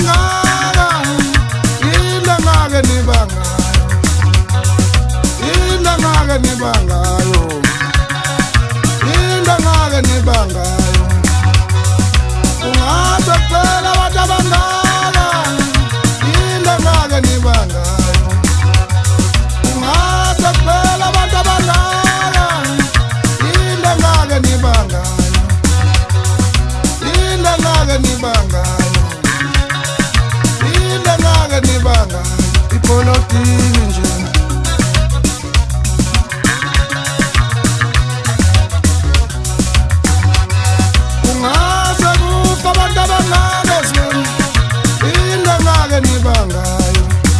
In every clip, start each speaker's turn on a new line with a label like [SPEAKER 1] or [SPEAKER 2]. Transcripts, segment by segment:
[SPEAKER 1] singaka ilangake nibangayo ilangake nibangayo ilangake nibangayo ungaze kuphela abantu abangaka ilangake nibangayo ungaze kuphela abantu abangaka ilangake nibangayo ilangake nibangayo ilangake nibangayo ipolitiki nje ungaze kufa abantu abangaka zweni ilangake nibangayo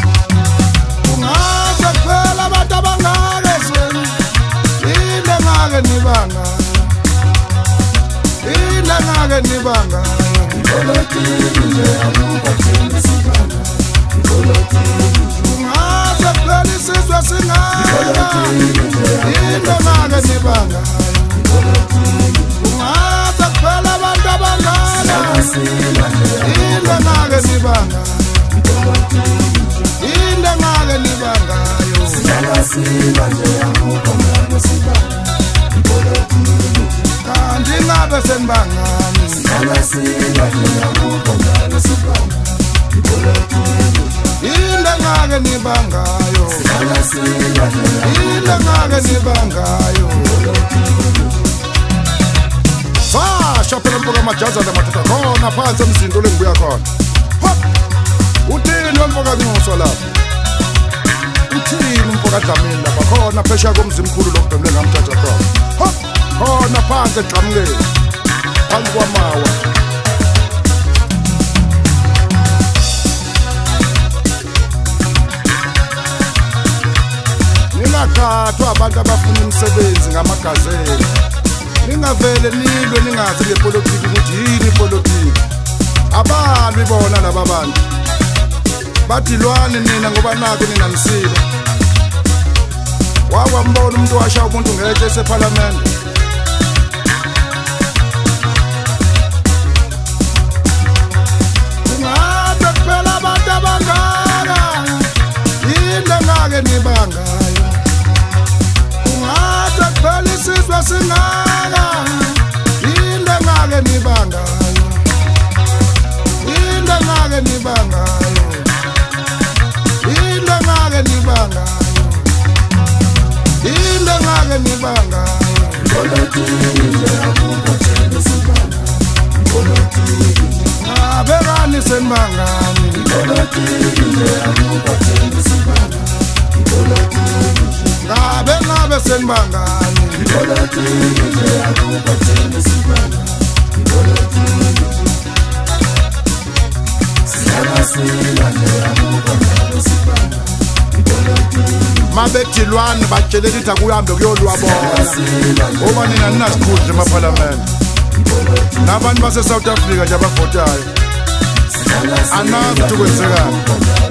[SPEAKER 1] ungaze kuphela abantu abangaka zweni ilangake nibangayo ilangake nibangayo ipolitiki nje akukho thina sibanga ipolitiki ungaze kuphela isizwe singaka ilangake nibangayo ungaze kuphela abantu abangaka ilangake nibangayo ilangake nibangayo kanti ngabe senibangani ilangake nibangayo ilangake nibangayo fasha phela mfoka majaza lamathatha khona phansi emzindo lengibuya khona hop uthini wemfoka Ncuso lapha uthini umfoka Dlamini lapha khona phesha komzimkhulu lokudumle ngamthatha khona hop khona phansi egqamukeni phansi kwamawa ningakhathwa abantu abafuna imisebenzi ngamagazeli ningavele nilwe ningazi ngepolitiki ukuthi yini ipolitiki abalwi bona laba bantu bathi lwane nina ngoba nako ninganisile wakwambona umuntu washa umuntu ngeke eseparlamente ungabe kuphela abantu abangaka ilangake nibangayo ungabe kuphela isizwe singaka ilangake nibangayo ilangake nibangayo ilangake nibangayo ilangake nibangayo ngabe kani senibangani ngabe senibangani mabethilwane batshelele ithi akuhambe kuyolwa bona ngoba nina ninasikhundla emaphalamende nabantu base-South Africa nje abavotayo anazi ukuthi kwenzekani